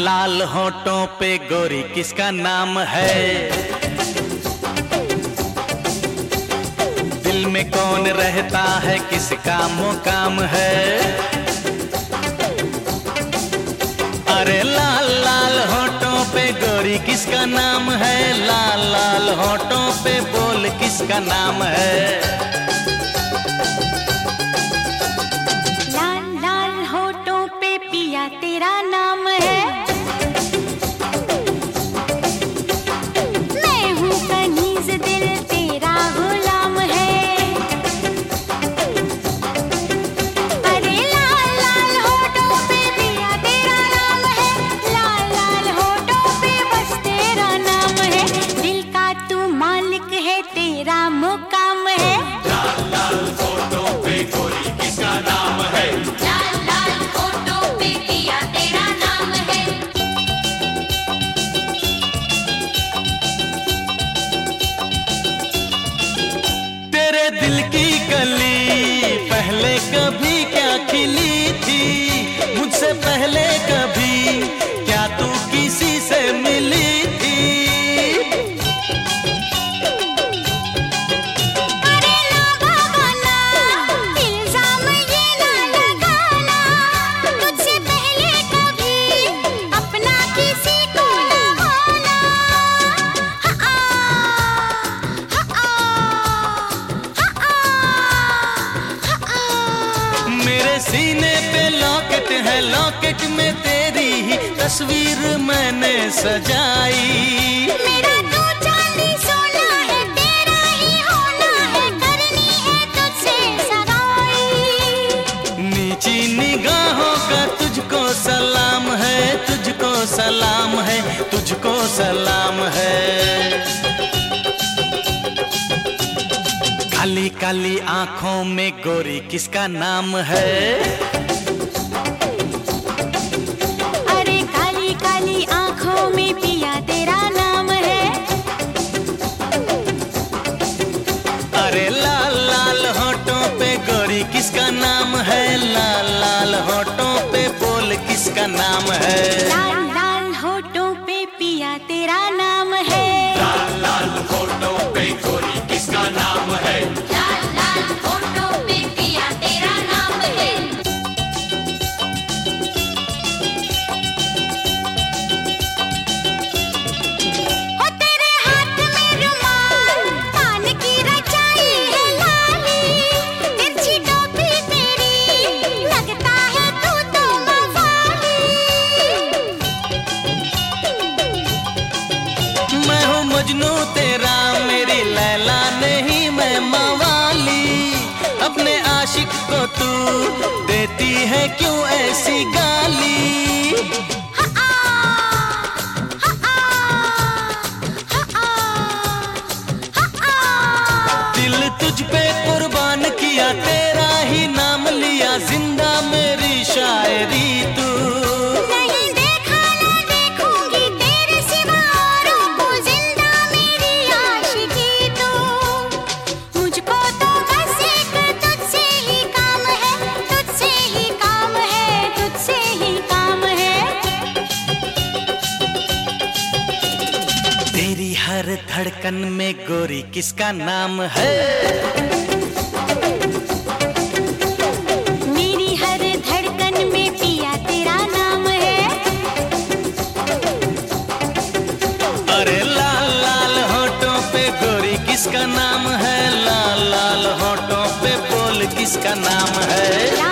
लाल होठों पे गोरी किसका नाम है? दिल में कौन रहता है, किसका मुकाम है? अरे लाल लाल होठों पे गोरी किसका नाम है? लाल लाल होठों पे बोल किसका नाम है? लाल लाल होठों पे पिया तेरा नाम है। मैं हूँ कनीज़, दिल तेरा गुलाम है। अरे लाल लाल होठों पे पिया तेरा नाम है। लाल लाल होठों पे बस तेरा नाम है। दिल का तू मालिक है, तेरा मुकाम है। लाल लाल होठों पे गोरी किसका नाम है? लाल लाल होठों पे पिया तेरा नाम है। तेरे दिल की कली पहले कभी क्या खिली थी? मुझसे पहले कभी क्या तू किसी से मिली थी? अरे ना भागना, इल्जाम ये ना लगाना। तुझसे पहले कभी अपना किसी को ना माना। मेरे सीने पे लॉकेट है, लॉकेट में तेरी ही तस्वीर मैंने सजाई। मेरा तू चांदी सोना है, तेरा ही होना है। करनी है तुझसे सगाई। नीची निगाहों का तुझको सलाम है, तुझको सलाम है, तुझको सलाम है। काली काली आंखों में गोरी किसका नाम है? अरे काली काली आंखों में पिया तेरा नाम है। अरे लाल लाल होठों पे गोरी किसका नाम है? लाल लाल होठों पे बोल किसका नाम है? लाल लाल होठों पे पिया तेरा नाम है। लाल लाल होठों पे गोरी किसका नाम है? लाल लाल होठों पे पिया तेरा नाम है। ओ तेरे हाथ में रुमाल, कान की रचाई है लाली। तिरछी टोपी तेरी, लगता है तू तो मवाली। मैं हूँ मजनू तेरा, मेरी लैला नहीं मैं मवाली। अपने आशिक को तू देती है क्यों ऐसी गाली? दिल तुझ पे कुर्बान किया, तेरा ही नाम लिया। जिंदा मेरी शायरी तू। नहीं देखा ना देखूंगी तेरे सिवा औरों को। जिंदा मेरी आशिकी तू। मुझको तो बस एक तुझसे ही काम है। तुझसे ही काम है, तुझसे ही काम है। तेरी हर धड़कन में गोरी किसका नाम है? मेरी हर धड़कन में पिया तेरा नाम है। अरे लाल लाल होठों पे गोरी किसका नाम है? लाल लाल होठों पे बोल किसका नाम है?